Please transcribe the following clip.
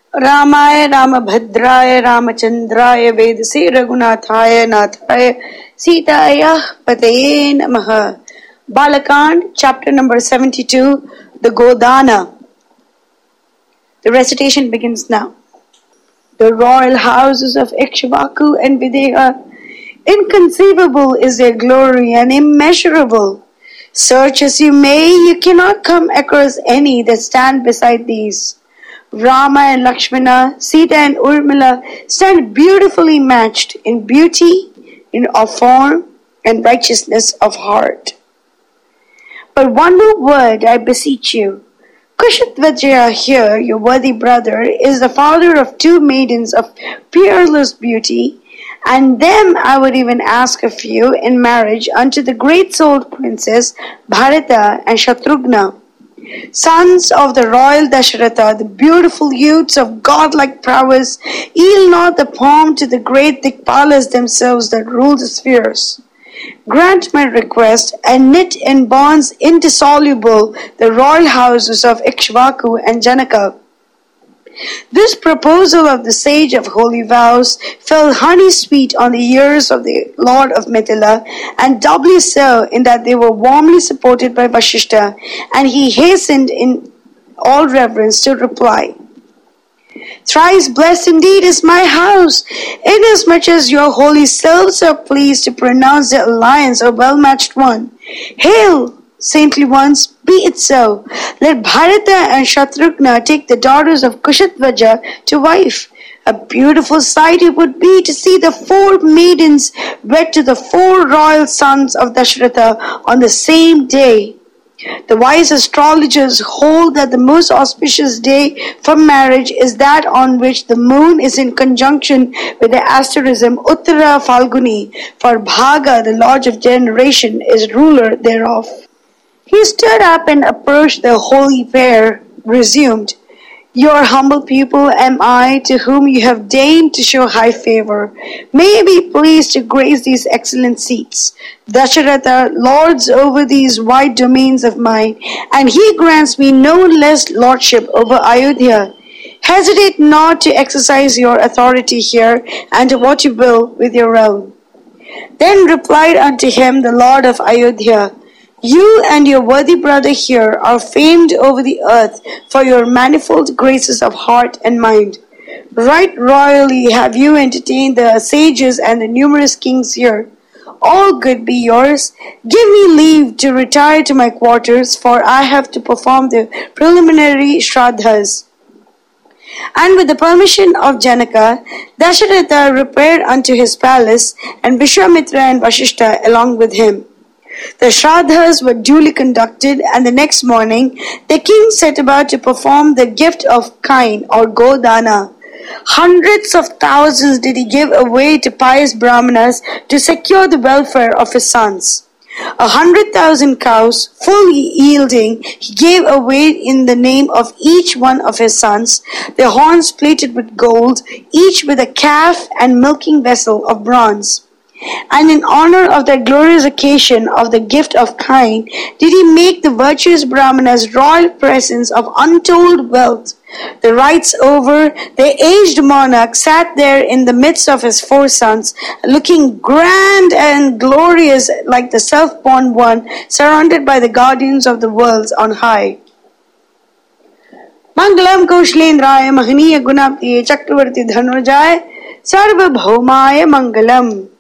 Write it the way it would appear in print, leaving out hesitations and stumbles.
रामाय रामभद्राय रामचंद्राय वेदसे रघुनाथाय नाथाय सीतायाः पतये नमः. Balakand, chapter number 72, the Godana. The recitation begins now. The royal houses of Ikshvaku and Videha, inconceivable is their glory and immeasurable. Search as you may, you cannot come across any that stand beside these. Rama and Lakshmana, Sita and Urmila stand beautifully matched in beauty, of form, and righteousness of heart. But one more word, I beseech you. Kushatvajaya here, your worthy brother, is the father of two maidens of peerless beauty, and them I would even ask of you in marriage unto the great-souled princes Bharata and Shatrughna, sons of the royal Dasharatha, the beautiful youths of godlike prowess. Yield not the palm to the great Dikpalas themselves that rule the spheres. Grant my request, and knit in bonds indissoluble the royal houses of Ikshvaku and Janaka. This proposal of the sage of holy vows fell honey sweet on the ears of the lord of Mithila, and doubly so in that they were warmly supported by Vashishta, and he hastened in all reverence to reply. Thrice blessed indeed is my house, inasmuch as your holy selves are pleased to pronounce the alliance a well-matched one. Hail, saintly ones, be it so. Let Bharata and Shatrughna take the daughters of Kushatvajaya to wife. A beautiful sight it would be to see the four maidens wed to the four royal sons of Dasharatha on the same day. The wise astrologers hold that the most auspicious day for marriage is that on which the moon is in conjunction with the asterism Uttara Falguni, for Bhaga, the lord of generation, is ruler thereof. He stood up and approached the holy pair, resumed, Your humble pupil am I, to whom you have deigned to show high favor. May you be pleased to grace these excellent seats. Dasharatha lords over these wide domains of mine, and he grants me no less lordship over Ayodhya. Hesitate not to exercise your authority here, and do what you will with your own. Then replied unto him the lord of Ayodhya, You and your worthy brother here are famed over the earth for your manifold graces of heart and mind. Right royally have you entertained the sages and the numerous kings here. All good be yours. Give me leave to retire to my quarters, for I have to perform the preliminary shraddhas. And with the permission of Janaka, Dasharatha repaired unto his palace, and Vishwamitra and Vashishta along with him. The shraddhas were duly conducted, and the next morning the king set about to perform the gift of kine or Godana. Hundreds of thousands did he give away to pious brahmanas to secure the welfare of his sons. 100,000 cows, fully yielding, he gave away in the name of each one of his sons, their horns plated with gold, each with a calf and milking vessel of bronze. And in honor of that glorious occasion of the gift of kine, did he make the virtuous brahmanas royal presents of untold wealth. The rites over, the aged monarch sat there in the midst of his four sons, looking grand and glorious like the self-born one, surrounded by the guardians of the worlds on high. Mangalam Kaushalendraya Mahaniya Gunaptiye Chakravarti Dhanurjaya Sarvabhaumaya Mangalam.